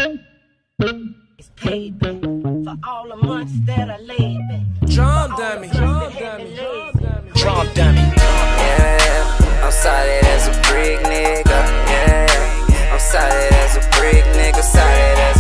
It's paid back for all the months that I laid back. Drum dummy. Yeah, I'm solid as a brick nigga. Yeah, I'm solid as a brick nigga. Solid as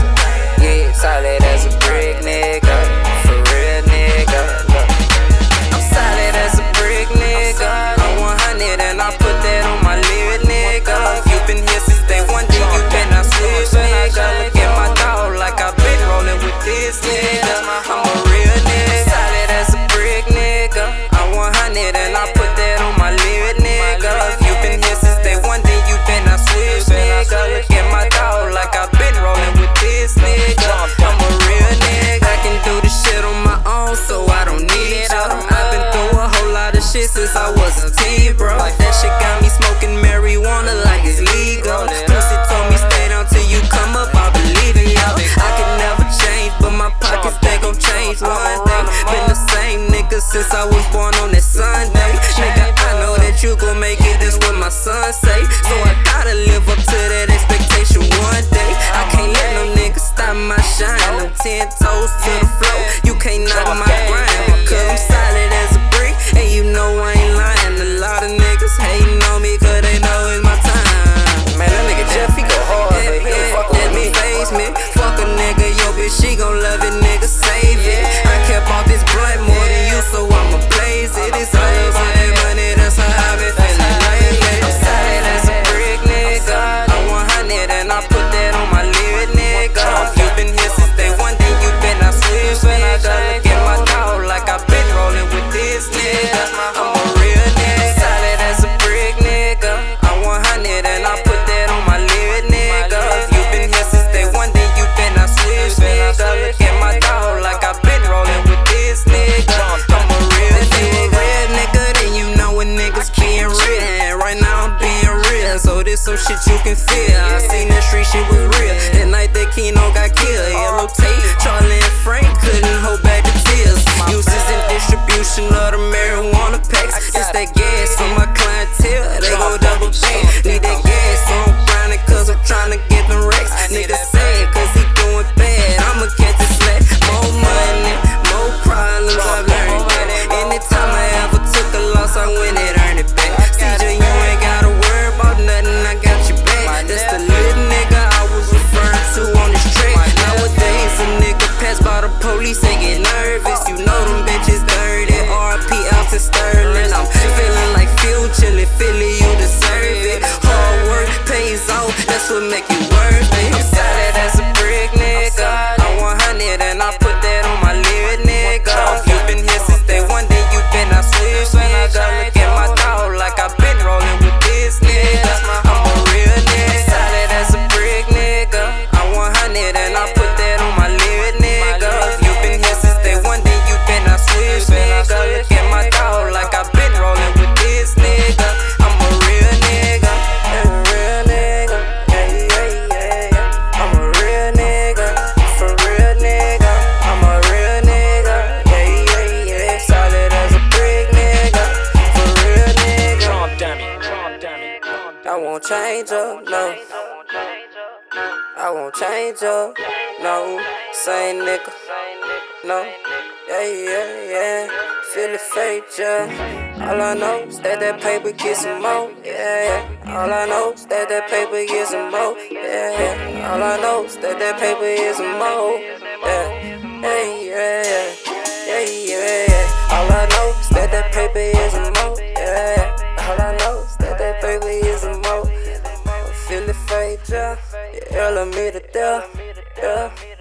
a brick nigga. For real nigga. Look, I'm solid as a brick nigga. I'm 100 and I put that on my lid nigga. You been here since day one, then you been out switch nigga. Look at my dog like I been rolling with this nigga. I'm a real nigga. Solid as a brick nigga. I'm 100 and I put that on my lid nigga. You been here since day one, then you been out switch nigga. Look at my dog like I been rolling with this nigga. I'm a real nigga. I can do this shit on my own, so I don't need ya. I've been through a whole lot of shit since I was a teen, bro. That shit got me smoking marijuana like it's legal. Pussy told me stay down till you come up, I believe in y'all. I can never change, but my pockets, they gon' change one day. Been the same nigga since I was born on that Sunday. Nigga, I know that you gon' make it, that's what my son say. So I gotta live up to that expectation one day. I can't let no nigga stop my shine. I'm 10 toes to the floor, you can't knock my grind. Because I'm solid as a brick, and you know I ain't lying. A lot of niggas hating on me cause they know it's my time. Man, that nigga Jeff, he go hard, baby. Let me face me. Fuck a nigga, yo bitch, she gon' love it, nigga, save it. I kept off this blunt more than you, so I'ma blaze it. It's all about that money, that's how I been feeling lately. I'm solid as a brick, nigga. I'm 100 and I put that on my lid, nigga. You been here since day one, then you been out switch, nigga. Look at my dog like I been rolling with this nigga. I'm a real nigga. Solid as a brick, nigga. I'm 100 and I put that on my lid, nigga. You been here since day one, then you been out switch, nigga. Look at my dog like I been rolling with this nigga. I'm a real nigga. Real nigga, then you know when niggas being real. And right now I'm being real, so this some shit you can feel. I seen that street shit was real. That night that Keno got killed. Yellow tape, Charlie and Frank couldn't hold back the tears. Uses and distribution of the marijuana packs. It's that gas on my clientele, they go double back. Need that gas, so I'm grinding cause I'm tryna get the racks. Nigga sad cause he doing bad, I'ma catch the slack. More money, more problems, I've learned that. Anytime I ever took a loss, I went and earned it back. CJ, you ain't gotta worry about nothing, I got your back. That's the little nigga I was referring to on this track. Nowadays a nigga pass by the police, they get nervous. You know them bitches dirty, RP out to Sterling. I'm feeling like Future, Philly, you deserve it. Hard work pays off, that's what make you worth it. I'm solid as a brick, nigga. I'm 100 and I put that on my lid, nigga. You been here since day one, then you been out switch, nigga. Look at my dog like I been rolling with this nigga. I'm a real nigga. Solid as a brick, nigga. I'm 100 and I put that on my lid, nigga. You been here since day one, then you been out switch, nigga. Look at my dog like I been rolling with this nigga. I'm a real nigga. I'm a real nigga. Yeah. I'm a real nigga. For real nigga. I'm a real nigga. Yeah. Solid as a brick nigga. For real nigga. I won't change up, no. I won't change up, no. Same nigga, no. Yeah. Feel the fate, yeah. All I know is that paper get some more, yeah. All I know is that paper get some more, yeah. All I know is that paper is some more, yeah. All I know is that paper is some more, yeah. All I know is that paper is some more. Feel the fate, yeah. Yeah, love me to death, yeah.